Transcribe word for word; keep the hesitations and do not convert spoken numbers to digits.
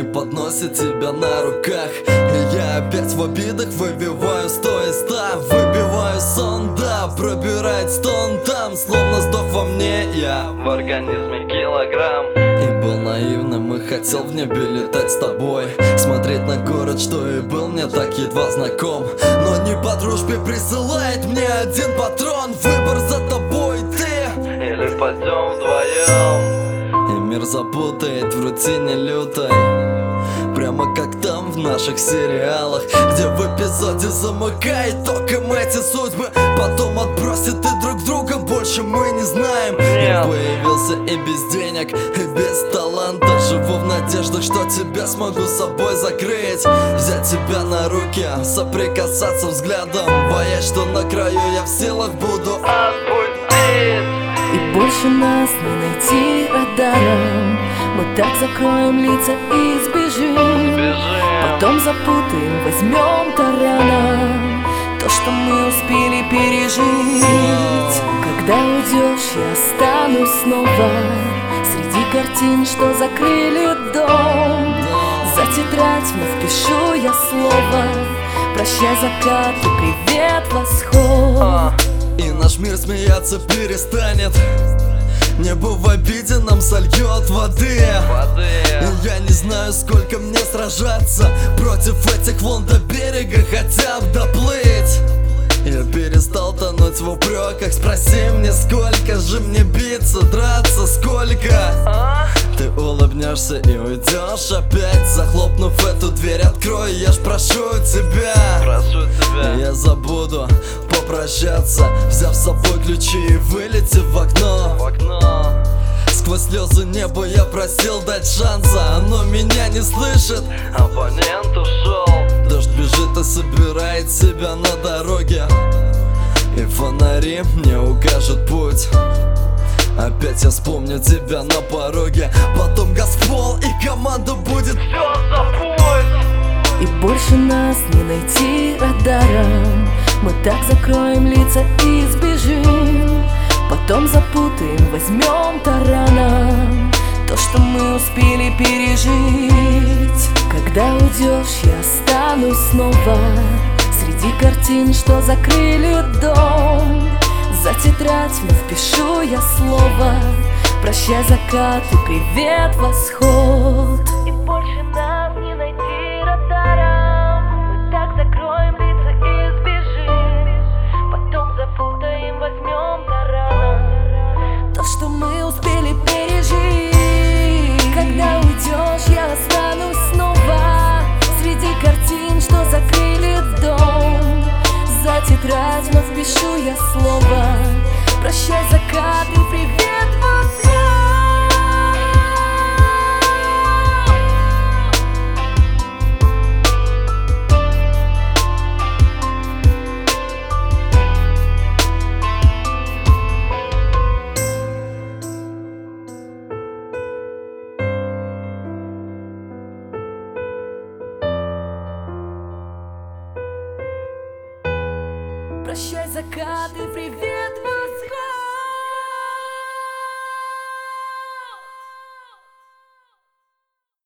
они подносят тебя на руках. И я опять в обидах выбиваю сто из ста. Выбиваю сон, да, пробирает стон там. Словно сдох во мне я, в организме килограмм. И был наивным и хотел в небе летать с тобой, смотреть на город, что и был мне так едва знаком. Но не по дружбе присылает мне один патрон. Выбор за тобой, ты или пойдем вдвоем. И мир запутает в рутине лютой, прямо как там в наших сериалах, где в эпизоде замыкает током эти судьбы. Потом отбросят и друг друга больше мы не знаем. Я появился и без денег, и без таланта. Живу в надеждах, что тебя смогу собой закрыть, взять тебя на руки, соприкасаться взглядом, боясь, что на краю я в силах буду отпустить. И больше нас не найти радаром. Мы так закроем лица и сбежим, Бежим. Потом запутаем, возьмем тараном то, что мы успели пережить. Когда уйдешь, я останусь снова среди картин, что закрыли дом. За тетрадь вновь пишу я слово: прощай, закат, и привет, восход. И наш мир смеяться перестанет, небо в обиде нам сольет воды, воды. И я не знаю, сколько мне сражаться против этих волн до берега, хотя бы доплыть. Я перестал тонуть в упреках, спроси мне, сколько же мне биться, драться, сколько? Ты улыбнешься и уйдешь опять, захлопнув эту дверь, открой, я ж прошу тебя, прошу тебя. Я забуду попрощаться, взяв с собой ключи и вылетев в окно, в окно. Сквозь слезы небо я просил дать шанса, оно меня не слышит, абонент ушел. Дождь бежит и собирает себя на дороге, и фонари мне укажут путь. Опять я вспомню тебя на пороге, потом газ в пол и команда будет все забудь. И больше нас не найти радаром. Мы так закроем лица и сбежим, потом запутаем, возьмем тараном то, что мы успели пережить. Когда уйдешь, я останусь снова среди картин, что закрыли дом. За тетрадь вновь пишу я слово: прощай, закат, и привет, восход. И больше нас не найти радаром. Мы так закроем лица и сбежим, потом запутаем, возьмем тараном то, что мы успели пережить. Когда уйдешь, я останусь снова среди картин, что закрыли дом. За тетрадь вновь пишу я слово: прощай, закат, и привет, восход. Прощай, закат, и привет.